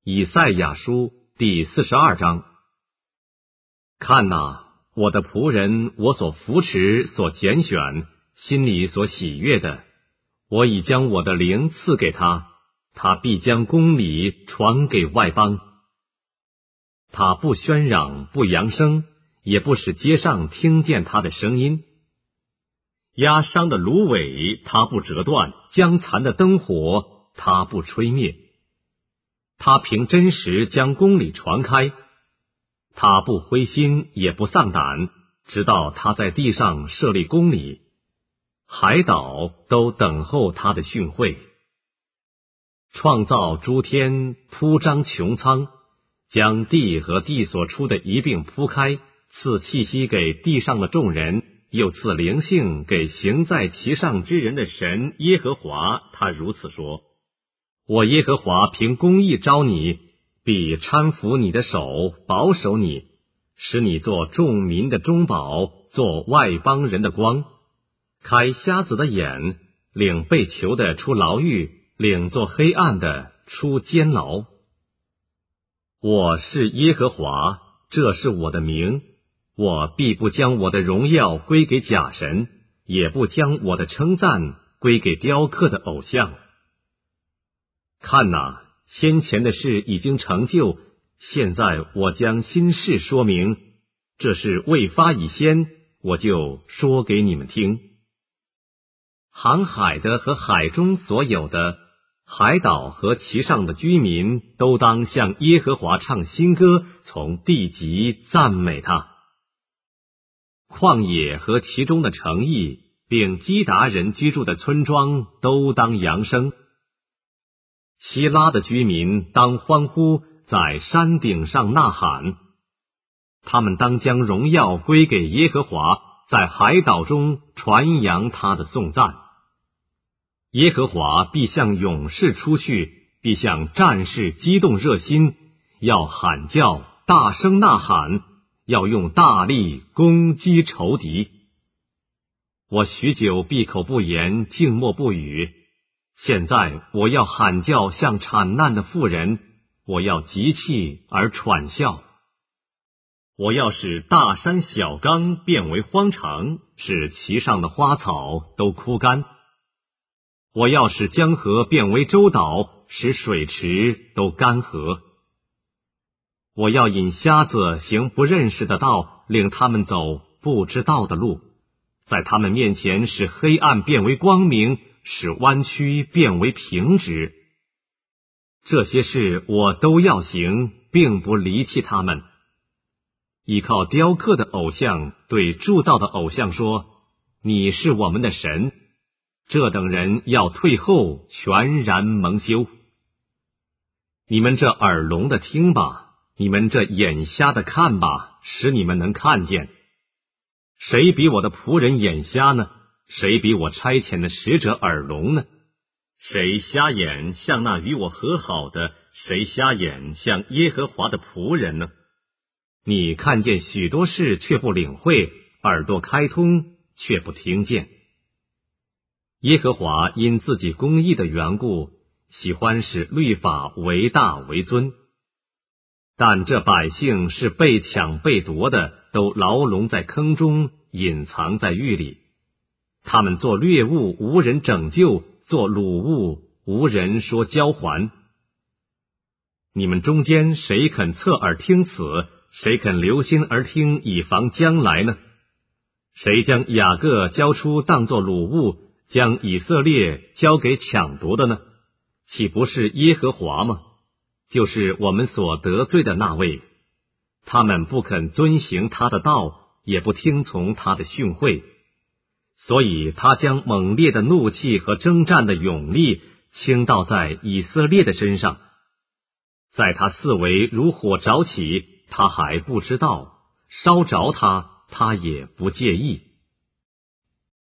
以赛亚书第42章。看哪，我的仆人，我所扶持、所拣选，心里所喜悦的，我已将我的灵赐给他，他必将公理传给外邦。他不喧嚷，不扬声，也不使街上听见他的声音。压伤的芦苇他不折断，将残的灯火他不吹灭。他凭真实将公理传开，他不灰心也不丧胆，直到他在地上设立公理，海岛都等候他的训诲。创造诸天，铺张穹苍，将地和地所出的一并铺开，赐气息给地上的众人，又赐灵性给行在其上之人的神耶和华。他如此说：我耶和华凭公义招你，必搀扶你的手，保守你，使你做众民的中保，做外邦人的光，开瞎子的眼，领被囚的出牢狱，领做黑暗的出监牢。我是耶和华，这是我的名，我必不将我的荣耀归给假神，也不将我的称赞归给雕刻的偶像。看哪，先前的事已经成就，现在我将新事说明，这事未发以先，我就说给你们听。航海的和海中所有的，海岛和其上的居民，都当向耶和华唱新歌，从地极赞美他。旷野和其中的城邑，并基达人居住的村庄，都当扬声。希拉的居民当欢呼，在山顶上呐喊。他们当将荣耀归给耶和华，在海岛中传扬他的颂赞。耶和华必向勇士出去，必向战士激动热心，要喊叫，大声呐喊，要用大力攻击仇敌。我许久闭口不言，静默不语。现在我要喊叫，像产难的妇人，我要急气而喘笑。我要使大山小冈变为荒场，使其上的花草都枯干。我要使江河变为洲岛，使水池都干涸。我要引瞎子行不认识的道，领他们走不知道的路，在他们面前使黑暗变为光明，使弯曲变为平直。这些事我都要行，并不离弃他们。依靠雕刻的偶像对铸造的偶像说：你是我们的神。这等人要退后，全然蒙羞。你们这耳聋的听吧，你们这眼瞎的看吧，使你们能看见。谁比我的仆人眼瞎呢？谁比我差遣的使者耳聋呢？谁瞎眼像那与我和好的？谁瞎眼像耶和华的仆人呢？你看见许多事却不领会，耳朵开通却不听见。耶和华因自己公义的缘故，喜欢使律法为大为尊。但这百姓是被抢被夺的，都牢笼在坑中，隐藏在狱里。他们做掠物，无人拯救；做掳物，无人说交还。你们中间谁肯侧耳听此？谁肯留心而听，以防将来呢？谁将雅各交出当作掳物，将以色列交给抢夺的呢？岂不是耶和华吗？就是我们所得罪的那位。他们不肯遵行他的道，也不听从他的训诲，所以他将猛烈的怒气和征战的勇力倾倒在以色列的身上。在他四围如火着起，他还不知道；烧着他，他也不介意。